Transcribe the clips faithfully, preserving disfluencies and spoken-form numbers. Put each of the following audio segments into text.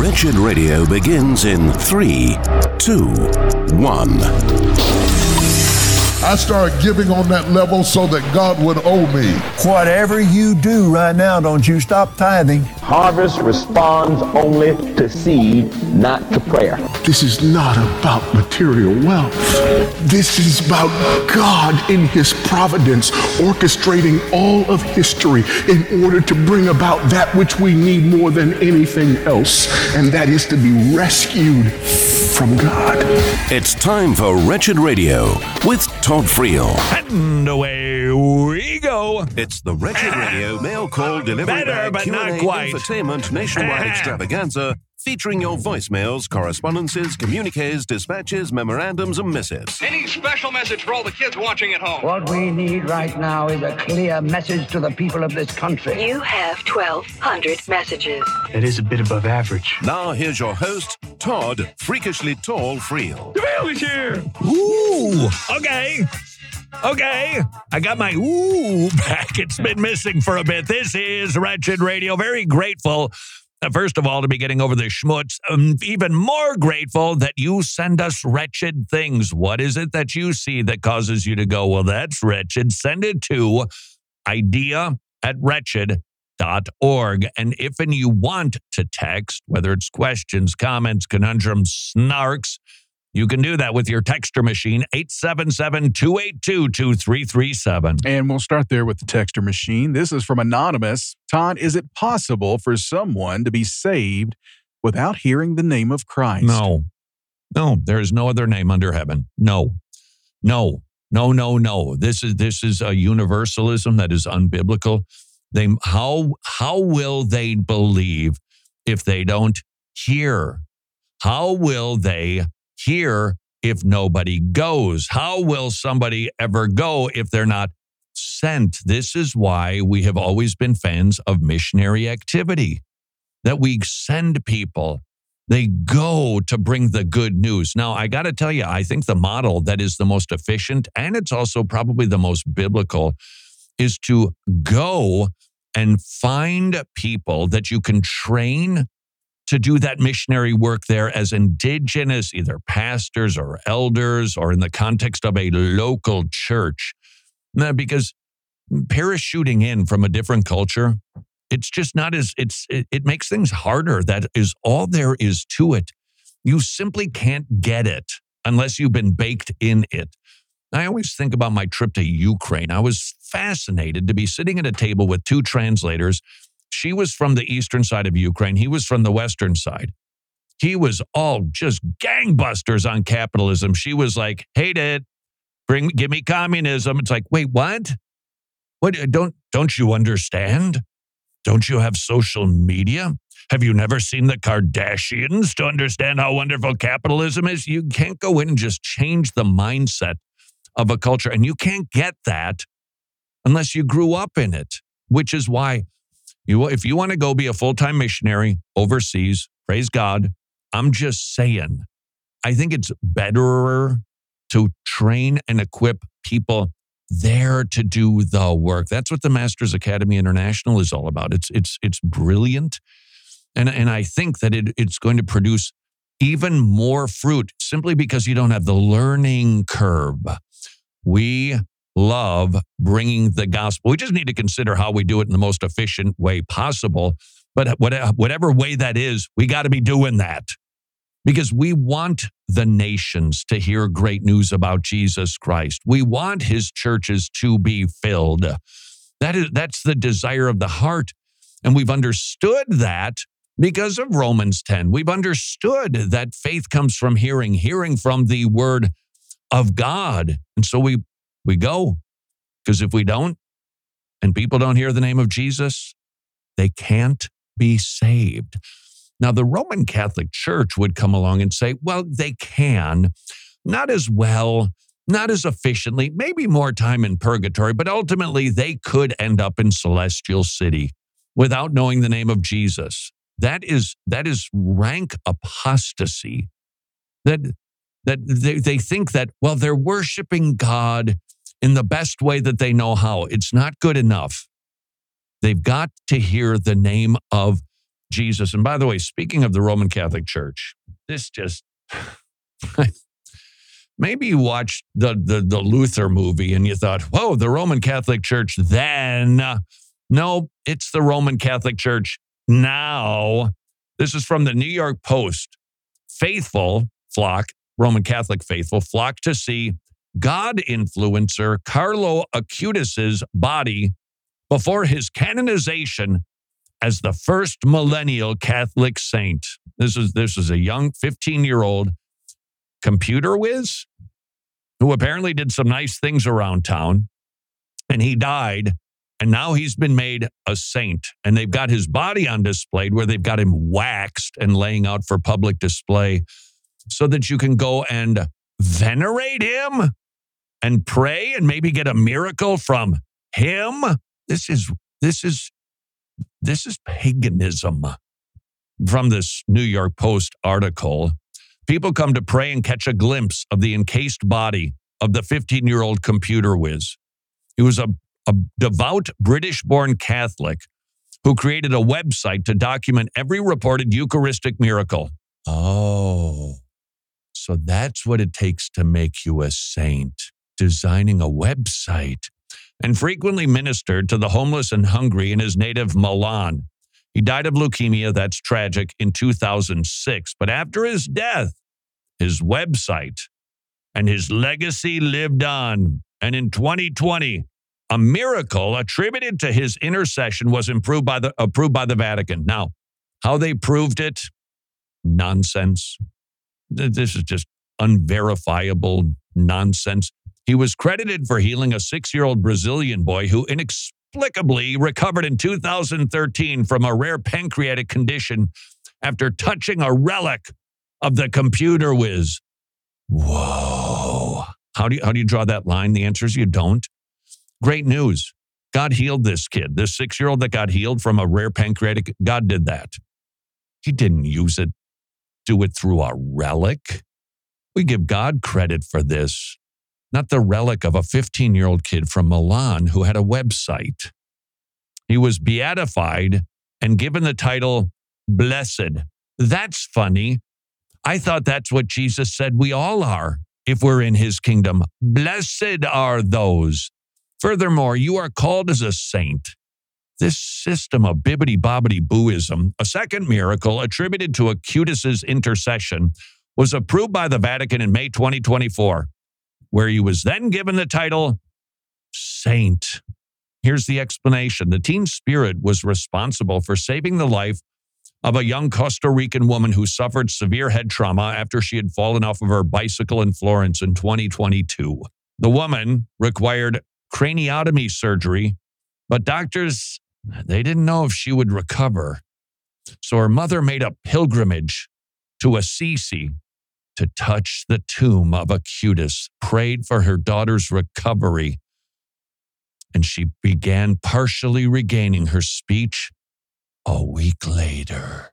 Wretched Radio begins in three, two, one. I started giving on that level so that God would owe me. Whatever you do right now, don't you stop tithing. Harvest responds only to seed, not to prayer. This is not about material wealth. This is about God in His providence orchestrating all of history in order to bring about that which we need more than anything else, and that is to be rescued from God. It's time for Wretched Radio with Todd Friel. And away we go. It's the Wretched Radio mail call delivery Better, bag but Q and A not quite. Infotainment nationwide extravaganza featuring your voicemails, correspondences, communiques, dispatches, memorandums, and missives. Any special message for all the kids watching at home? What we need right now is a clear message to the people of this country. You have twelve hundred messages. It is a bit above average. Now here's your host, Todd Freakishly Tall Friel. The mail is here. Ooh, okay. Okay, I got my ooh back. It's been missing for a bit. This is Wretched Radio. Very grateful, uh, first of all, to be getting over the schmutz. Um, even more grateful that you send us wretched things. What is it that you see that causes you to go, well, that's wretched? Send it to idea at wretched dot org. And if and you want to text, whether it's questions, comments, conundrums, snarks, you can do that with your texter machine, eight seven seven, two eight two, two three three seven. And we'll start there with the texter machine. This is from Anonymous. Todd, is it possible for someone to be saved without hearing the name of Christ? No. No, there is no other name under heaven. No. No. No, no, no. This is this is a universalism that is unbiblical. They how how will they believe if they don't hear? How will they hear if nobody goes? How will somebody ever go if they're not sent? This is why we have always been fans of missionary activity, that we send people. They go to bring the good news. Now, I got to tell you, I think the model that is the most efficient, and it's also probably the most biblical, is to go and find people that you can train to do that missionary work there as indigenous, either pastors or elders, or in the context of a local church. Now, because parachuting in from a different culture, it's just not as, it's it, it makes things harder. That is all there is to it. You simply can't get it unless you've been baked in it. I always think about my trip to Ukraine. I was fascinated to be sitting at a table with two translators. She was from the eastern side of Ukraine. He was from the western side. He was all just gangbusters on capitalism. She was like, hate it. Bring, give me communism. It's like, wait, what? What? Don't, don't you understand? Don't you have social media? Have you never seen the Kardashians to understand how wonderful capitalism is? You can't go in and just change the mindset of a culture. And you can't get that unless you grew up in it, which is why You, if you want to go be a full-time missionary overseas, praise God, I'm just saying, I think it's better to train and equip people there to do the work. That's what the Masters Academy International is all about. It's it's it's brilliant. And, and I think that it, it's going to produce even more fruit simply because you don't have the learning curve. We love bringing the gospel. We just need to consider how we do it in the most efficient way possible. But whatever way that is, we got to be doing that because we want the nations to hear great news about Jesus Christ. We want his churches to be filled. That is, that's the desire of the heart. And we've understood that because of Romans ten. We've understood that faith comes from hearing, hearing from the word of God. And so we We go, because if we don't, and people don't hear the name of Jesus, they can't be saved. Now, the Roman Catholic Church would come along and say, well, they can, not as well, not as efficiently, maybe more time in purgatory, but ultimately they could end up in Celestial City without knowing the name of Jesus. That is, that is rank apostasy. That, that they, they think that, well, they're worshiping God in the best way that they know how. It's not good enough. They've got to hear the name of Jesus. And by the way, speaking of the Roman Catholic Church, this just, maybe you watched the, the, the Luther movie and you thought, whoa, the Roman Catholic Church then. No, it's the Roman Catholic Church now. This is from the New York Post. Faithful flock, Roman Catholic faithful, flock to see God influencer Carlo Acutis's body before his canonization as the first millennial Catholic saint. This is this is a young fifteen-year-old computer whiz who apparently did some nice things around town, and he died, and now he's been made a saint, and they've got his body on display where they've got him waxed and laying out for public display so that you can go and venerate him and pray and maybe get a miracle from him. This is this is This is paganism. From this New York Post article, people come to pray and catch a glimpse of the encased body of the fifteen-year-old computer whiz. He was a, a devout British-born Catholic who created a website to document every reported Eucharistic miracle. Oh, so that's what it takes to make you a saint, designing a website. And frequently ministered to the homeless and hungry in his native Milan. He died of leukemia, that's tragic, in two thousand six. But after his death, his website and his legacy lived on. And in twenty twenty, a miracle attributed to his intercession was approved by the, approved by the Vatican. Now, how they proved it? Nonsense. This is just unverifiable nonsense. He was credited for healing a six-year-old Brazilian boy who inexplicably recovered in two thousand thirteen from a rare pancreatic condition after touching a relic of the computer whiz. Whoa. How do you, how do you draw that line? The answer is you don't. Great news. God healed this kid. This six-year-old that got healed from a rare pancreatic, God did that. He didn't use it, do it through a relic. We give God credit for this. Not the relic of a fifteen-year-old kid from Milan who had a website. He was beatified and given the title Blessed. That's funny. I thought that's what Jesus said we all are if we're in his kingdom. Blessed are those. Furthermore, you are called as a saint. This system of bibbidi-bobbidi-booism, a second miracle attributed to Acutis's intercession, was approved by the Vatican in May twenty twenty-four. Where he was then given the title Saint. Here's the explanation. The teen spirit was responsible for saving the life of a young Costa Rican woman who suffered severe head trauma after she had fallen off of her bicycle in Florence in twenty twenty-two. The woman required craniotomy surgery, but doctors, they didn't know if she would recover. So her mother made a pilgrimage to Assisi to touch the tomb of Acutis, prayed for her daughter's recovery, and she began partially regaining her speech a week later.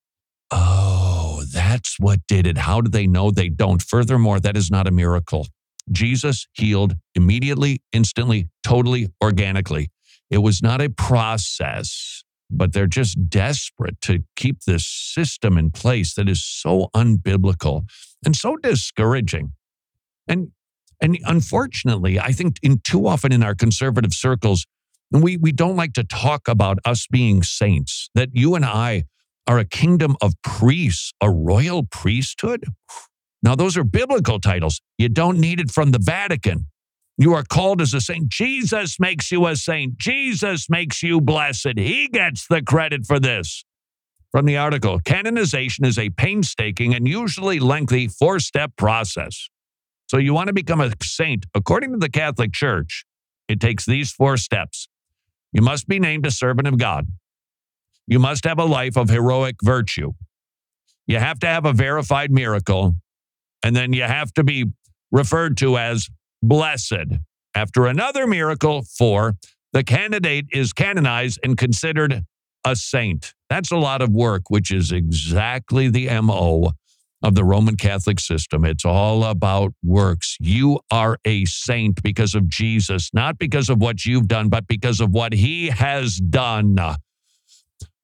Oh, that's what did it. How do they know? They don't. Furthermore, that is not a miracle. Jesus healed immediately, instantly, totally, organically. It was not a process, but they're just desperate to keep this system in place that is so unbiblical and so discouraging. And and unfortunately, I think in too often in our conservative circles, we, we don't like to talk about us being saints, that you and I are a kingdom of priests, a royal priesthood. Now, those are biblical titles. You don't need it from the Vatican. You are called as a saint. Jesus makes you a saint. Jesus makes you blessed. He gets the credit for this. From the article, canonization is a painstaking and usually lengthy four-step process. So you want to become a saint, according to the Catholic Church, it takes these four steps. You must be named a servant of God. You must have a life of heroic virtue. You have to have a verified miracle. And then you have to be referred to as blessed. After another miracle, four, the candidate is canonized and considered a saint. That's a lot of work, which is exactly the M O of the Roman Catholic system. It's all about works. You are a saint because of Jesus, not because of what you've done, but because of what he has done.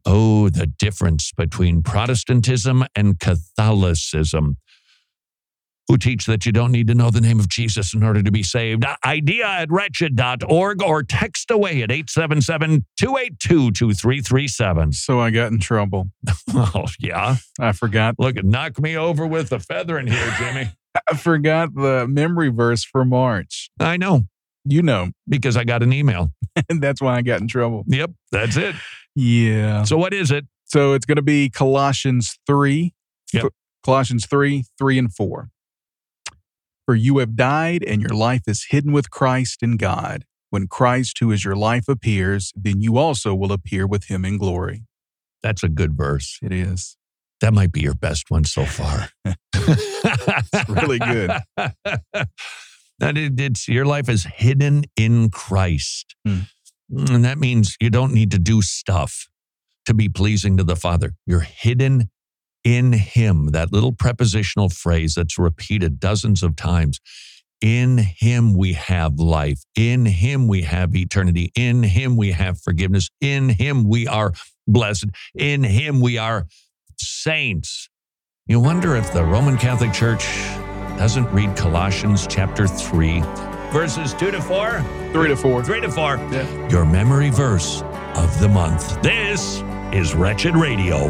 Oh, the difference between Protestantism and Catholicism, who teach that you don't need to know the name of Jesus in order to be saved. Idea at wretched dot org or text away at eight seven seven, two eight two, two three three seven. So I got in trouble. Oh, yeah. I forgot. Look, knock me over with a feather in here, Jimmy. I forgot the memory verse for March. I know. You know. Because I got an email. And that's why I got in trouble. Yep, that's it. Yeah. So what is it? So it's going to be Colossians three. Yep. Colossians three, three and four. For you have died, and your life is hidden with Christ in God. When Christ, who is your life, appears, then you also will appear with him in glory. That's a good verse. It is. That might be your best one so far. It's really good. That it, it's your life is hidden in Christ. Hmm. And that means you don't need to do stuff to be pleasing to the Father. You're hidden in him. That little prepositional phrase that's repeated dozens of times. In him we have life. In him we have eternity. In him we have forgiveness. In him we are blessed. In him we are saints. You wonder if the Roman Catholic Church doesn't read Colossians chapter three, verses two to four? Three to four. Three to four. Yeah. Your memory verse of the month. This is Wretched Radio.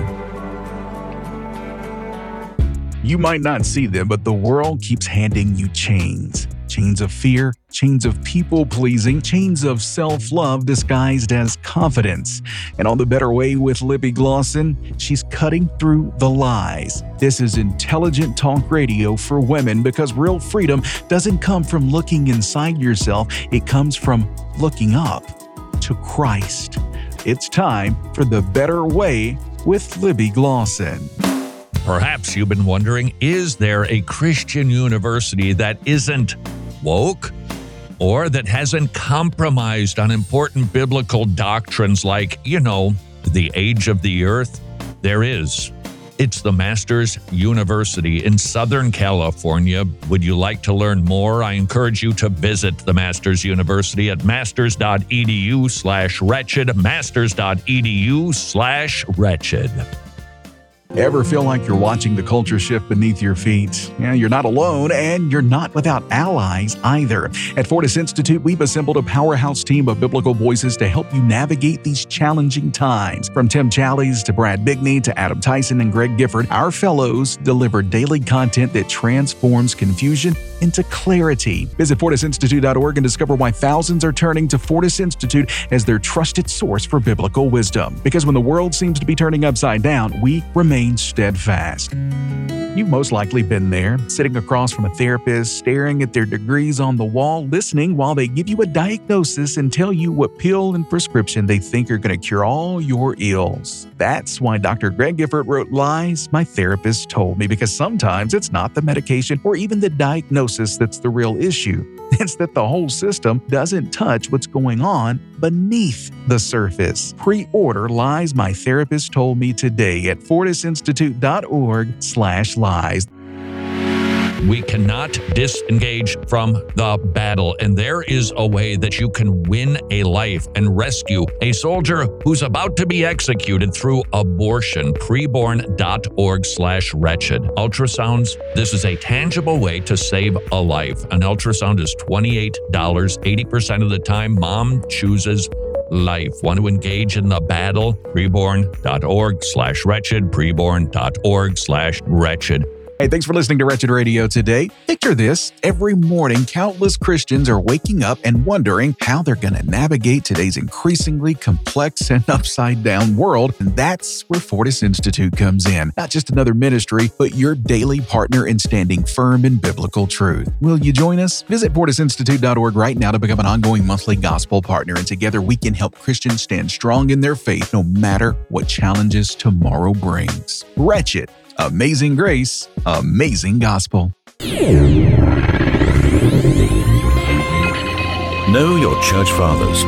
You might not see them, but the world keeps handing you chains. Chains of fear, chains of people-pleasing, chains of self-love disguised as confidence. And on The Better Way with Libby Glosson, she's cutting through the lies. This is intelligent talk radio for women because real freedom doesn't come from looking inside yourself. It comes from looking up to Christ. It's time for The Better Way with Libby Glosson. Perhaps you've been wondering, is there a Christian university that isn't woke or that hasn't compromised on important biblical doctrines like, you know, the age of the earth? There is. It's the Masters University in Southern California. Would you like to learn more? I encourage you to visit the Masters University at masters.edu slash wretched, masters.edu slash wretched. Ever feel like you're watching the culture shift beneath your feet? Yeah, you're not alone, and you're not without allies either. At Fortis Institute, we've assembled a powerhouse team of biblical voices to help you navigate these challenging times. From Tim Challies to Brad Bigney to Adam Tyson and Greg Gifford, our fellows deliver daily content that transforms confusion into clarity. Visit fortis institute dot org and discover why thousands are turning to Fortis Institute as their trusted source for biblical wisdom. Because when the world seems to be turning upside down, we remain steadfast. You've most likely been there, sitting across from a therapist, staring at their degrees on the wall, listening while they give you a diagnosis and tell you what pill and prescription they think are going to cure all your ills. That's why Doctor Greg Gifford wrote Lies My Therapist Told Me, because sometimes it's not the medication or even the diagnosis that's the real issue. It's that the whole system doesn't touch what's going on beneath the surface. Pre-order Lies My Therapist Told Me today at fortis institute dot org slash lies. We cannot disengage from the battle, and there is a way that you can win a life and rescue a soldier who's about to be executed through abortion. preborn dot org slash wretched. Ultrasounds, this is a tangible way to save a life. An ultrasound is twenty-eight dollars. eighty percent of the time, mom chooses life. Want to engage in the battle? preborn dot org slash wretched. preborn dot org slash wretched. Hey, thanks for listening to Wretched Radio today. Picture this. Every morning, countless Christians are waking up and wondering how they're going to navigate today's increasingly complex and upside-down world. And that's where Fortis Institute comes in. Not just another ministry, but your daily partner in standing firm in biblical truth. Will you join us? Visit fortis institute dot org right now to become an ongoing monthly gospel partner. And together we can help Christians stand strong in their faith no matter what challenges tomorrow brings. Wretched. Amazing grace, amazing gospel. Know your church fathers.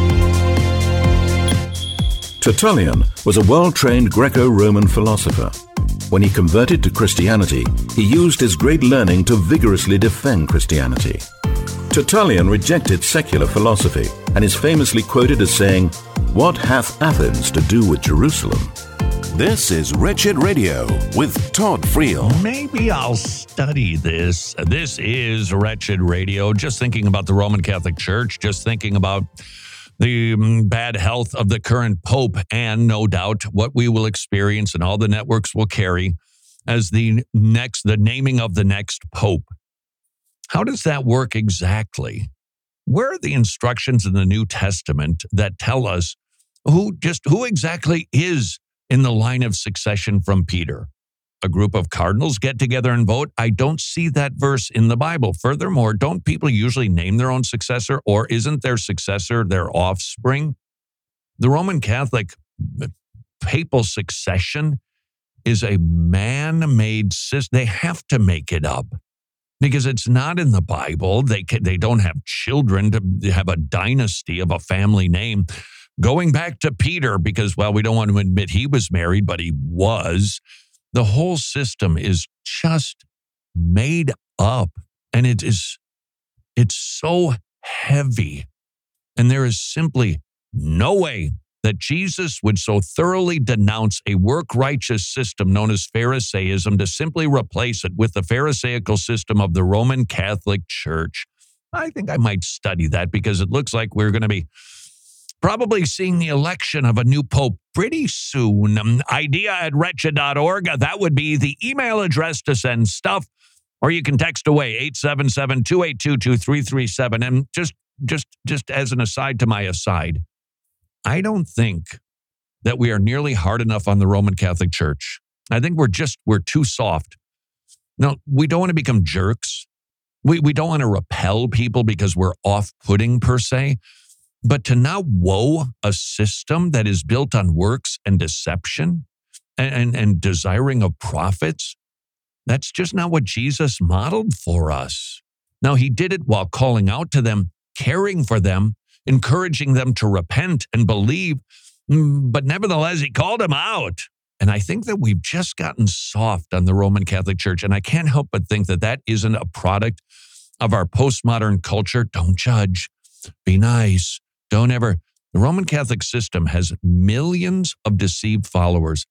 Tertullian was a well-trained Greco-Roman philosopher. When he converted to Christianity, he used his great learning to vigorously defend Christianity. Tertullian rejected secular philosophy and is famously quoted as saying, What hath Athens to do with Jerusalem? This is Wretched Radio with Todd Friel. Maybe I'll study this. This is Wretched Radio. Just thinking about the Roman Catholic Church, just thinking about the um, bad health of the current Pope, and no doubt what we will experience and all the networks will carry as the next, the naming of the next Pope. How does that work exactly? Where are the instructions in the New Testament that tell us who just who exactly is in the line of succession from Peter? A group of cardinals get together and vote? I don't see that verse in the Bible. Furthermore, don't people usually name their own successor, or isn't their successor their offspring? The Roman Catholic papal succession is a man-made system. They have to make it up because it's not in the Bible. They can, they don't have children to have a dynasty of a family name going back to Peter because, well, we don't want to admit he was married, but he was. The whole system is just made up, and it is it's so heavy. And there is simply no way that Jesus would so thoroughly denounce a work-righteous system known as Pharisaism to simply replace it with the Pharisaical system of the Roman Catholic Church. I think I might study that because it looks like we're going to be probably seeing the election of a new pope pretty soon. Um, idea at wretched dot org. That would be the email address to send stuff, or you can text away eight seven seven, two eight two, two three three seven. And just, just, just as an aside to my aside, I don't think that we are nearly hard enough on the Roman Catholic Church. I think we're just, we're too soft. No, we don't want to become jerks. We, we don't want to repel people because we're off-putting per se. But to now woe a system that is built on works and deception and, and, and desiring of profits, that's just not what Jesus modeled for us. Now, he did it while calling out to them, caring for them, encouraging them to repent and believe, but nevertheless, he called them out. And I think that we've just gotten soft on the Roman Catholic Church, and I can't help but think that that isn't a product of our postmodern culture. Don't judge. Be nice. Don't ever. The Roman Catholic system has millions of deceived followers,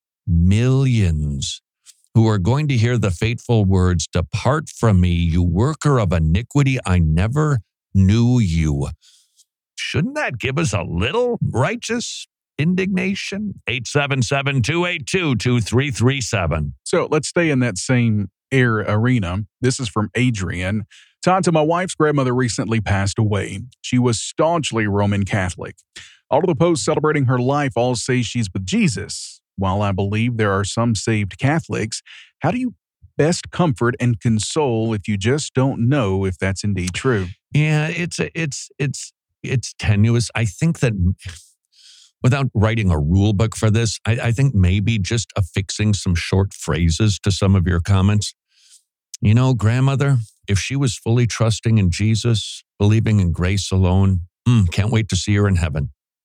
millions, who are going to hear the fateful words, "Depart from me, you worker of iniquity, I never knew you." Shouldn't that give us a little righteous indignation? eight seven seven, two eight two, two three three seven. So let's stay in that same air arena. This is from Adrian. Tanta, my wife's grandmother recently passed away. She was staunchly Roman Catholic. All of the posts celebrating her life all say she's with Jesus. While I believe there are some saved Catholics, how do you best comfort and console if you just don't know if that's indeed true? Yeah, it's it's it's it's tenuous. I think that without writing a rule book for this, I, I think maybe just affixing some short phrases to some of your comments. You know, grandmother, if she was fully trusting in Jesus, believing in grace alone, mm, can't wait to see her in heaven.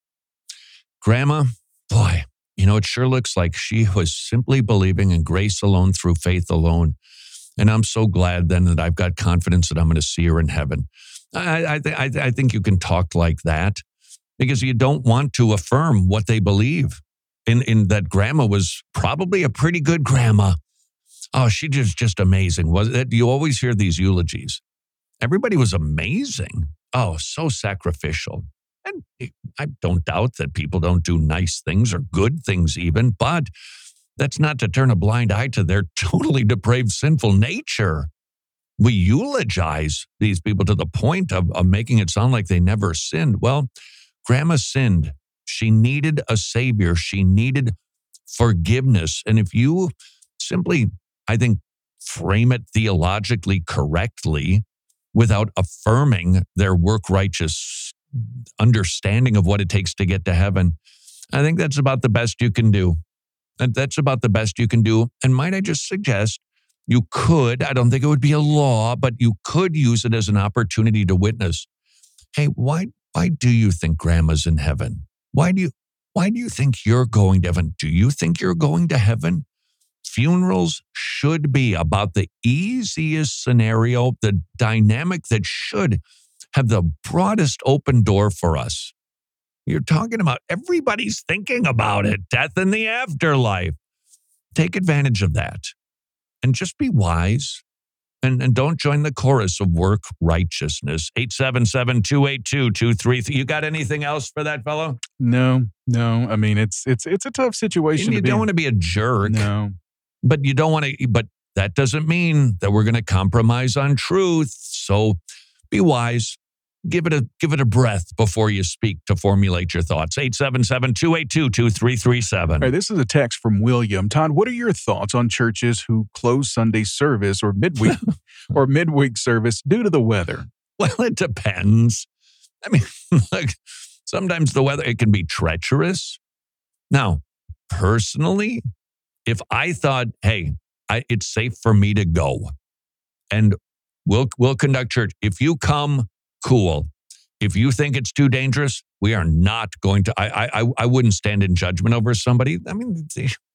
Grandma, boy, you know, it sure looks like she was simply believing in grace alone through faith alone. And I'm so glad then that I've got confidence that I'm going to see her in heaven. I, I, th- I, th- I think you can talk like that because you don't want to affirm what they believe. In, in that grandma was probably a pretty good grandma. Oh, she just just amazing. Was it? You always hear these eulogies. Everybody was amazing. Oh, so sacrificial. And I don't doubt that people don't do nice things or good things even, but that's not to turn a blind eye to their totally depraved, sinful nature. We eulogize these people to the point of, of making it sound like they never sinned. Well, grandma sinned. She needed a savior. She needed forgiveness. And if you simply, I think, frame it theologically correctly without affirming their work-righteous understanding of what it takes to get to heaven, I think that's about the best you can do. And that's about the best you can do. And might I just suggest, you could, I don't think it would be a law, but you could use it as an opportunity to witness. Hey, why why do you think grandma's in heaven? Why do you why do you think you're going to heaven? Do you think you're going to heaven? Funerals should be about the easiest scenario, the dynamic that should have the broadest open door for us. You're talking about everybody's thinking about it, death in the afterlife. Take advantage of that and just be wise and, and don't join the chorus of work righteousness. eight seven seven, two eight two, two three three. You got anything else for that fellow? No, no. I mean, it's it's it's a tough situation. And you to be don't in. want to be a jerk. No. But you don't want to, but that doesn't mean that we're going to compromise on truth. So be wise. Give it a give it a breath before you speak to formulate your thoughts. eight seven seven, two eight two, two three three seven. All right, this is a text from William. Todd, what are your thoughts on churches who close Sunday service or midweek or midweek service due to the weather? Well, it depends. I mean, like sometimes the weather, it can be treacherous. Now, personally, if I thought, hey, I, it's safe for me to go and we'll we'll conduct church. If you come, cool. If you think it's too dangerous, we are not going to. I I I wouldn't stand in judgment over somebody. I mean,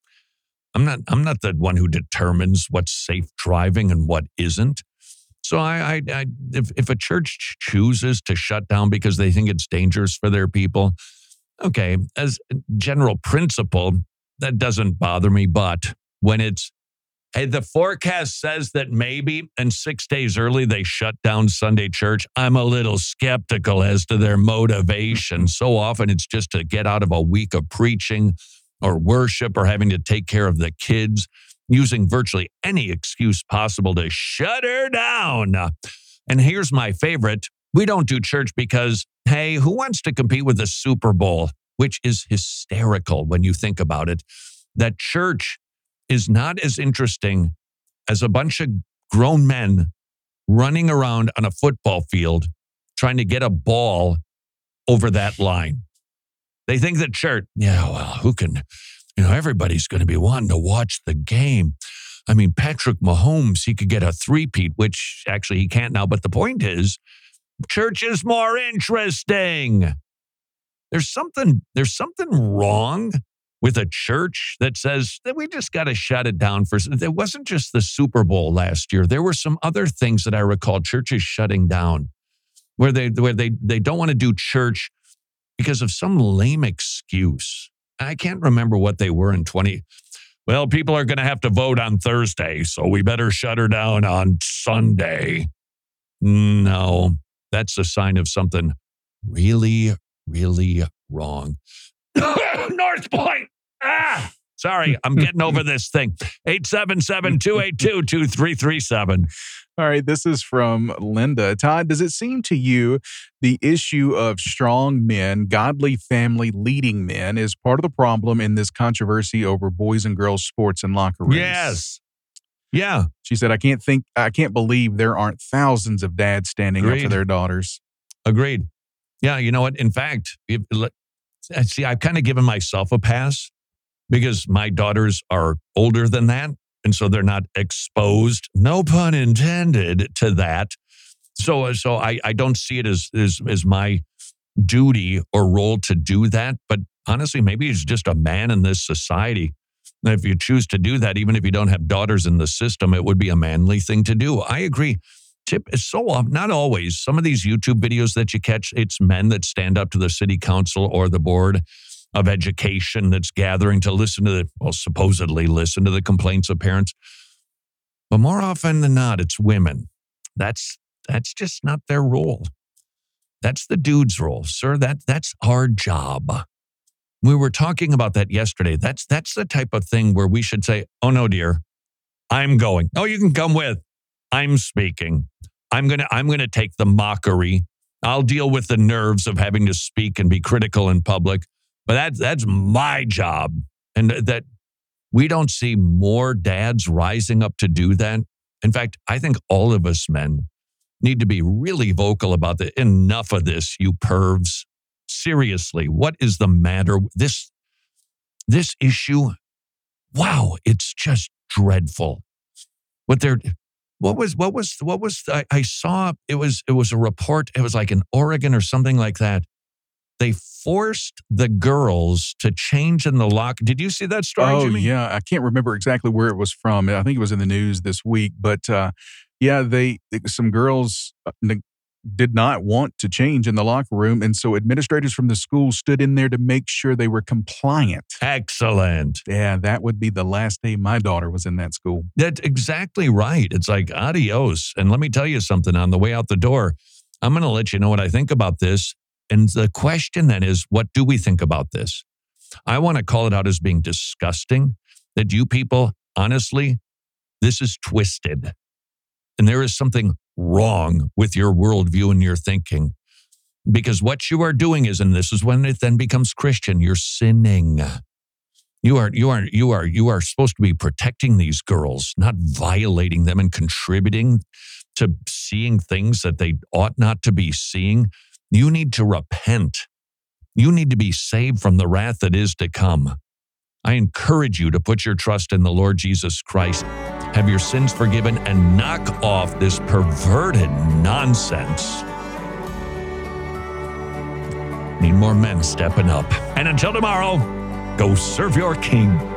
I'm not I'm not the one who determines what's safe driving and what isn't. So I, I, I if if a church chooses to shut down because they think it's dangerous for their people, okay. As a general principle, that doesn't bother me. But when it's hey, the forecast says that maybe, and six days early, they shut down Sunday church. I'm a little skeptical as to their motivation. So often it's just to get out of a week of preaching or worship or having to take care of the kids, using virtually any excuse possible to shut her down. And here's my favorite. We don't do church because, hey, who wants to compete with the Super Bowl? Which is hysterical when you think about it. That church is not as interesting as a bunch of grown men running around on a football field trying to get a ball over that line. They think that church, yeah, well, who can, you know, everybody's going to be wanting to watch the game. I mean, Patrick Mahomes, he could get a three-peat, which actually he can't now. But the point is, church is more interesting. There's something, there's something wrong with a church that says that we just got to shut it down for. It wasn't just the Super Bowl last year. There were some other things that I recall churches shutting down where they where they they don't want to do church because of some lame excuse. I can't remember what they were in twenty. Well, people are going to have to vote on Thursday, so we better shut her down on Sunday. No, that's a sign of something really, really wrong. North Point. Ah, sorry, I'm getting over this thing. eight seven seven, two eight two, two three three seven. All right, this is from Linda. Todd, does it seem to you the issue of strong men, godly family leading men is part of the problem in this controversy over boys and girls sports and locker rooms? Yes. Yeah. She said, I can't think, I can't believe there aren't thousands of dads standing Agreed. up for their daughters. Agreed. Yeah, you know what? In fact, if, see, I've kind of given myself a pass because my daughters are older than that. And so they're not exposed, no pun intended, to that. So so I, I don't see it as, as, as my duty or role to do that. But honestly, maybe it's just a man in this society. And if you choose to do that, even if you don't have daughters in the system, it would be a manly thing to do. I agree. Tip is so often, not always, some of these YouTube videos that you catch, it's men that stand up to the city council or the board of education that's gathering to listen to the, well, supposedly listen to the complaints of parents. But more often than not, it's women. That's that's just not their role. That's the dude's role, sir. That that's our job. We were talking about that yesterday. That's that's the type of thing where we should say, oh no, dear, I'm going. Oh, you can come with. I'm speaking. I'm gonna I'm gonna take the mockery. I'll deal with the nerves of having to speak and be critical in public. But that's that's my job. And that we don't see more dads rising up to do that. In fact, I think all of us men need to be really vocal about the enough of this, you pervs. Seriously, what is the matter? This this issue, wow, it's just dreadful. What they're what was what was what was I, I saw it was it was a report, it was like in Oregon or something like that. They forced the girls to change in the lock. Did you see that story, Oh, Jimmy? yeah. I can't remember exactly where it was from. I think it was in the news this week. But uh, yeah, they some girls uh, did not want to change in the locker room. And so administrators from the school stood in there to make sure they were compliant. Excellent. Yeah, that would be the last day my daughter was in that school. That's exactly right. It's like adios. And let me tell you something on the way out the door. I'm going to let you know what I think about this. And the question then is, what do we think about this? I want to call it out as being disgusting that you people, honestly, this is twisted. And there is something wrong with your worldview and your thinking. Because what you are doing is, and this is when it then becomes Christian, you're sinning. You are, you are, you are, you are supposed to be protecting these girls, not violating them and contributing to seeing things that they ought not to be seeing. You need to repent. You need to be saved from the wrath that is to come. I encourage you to put your trust in the Lord Jesus Christ, have your sins forgiven, and knock off this perverted nonsense. Need more men stepping up. And until tomorrow, go serve your king.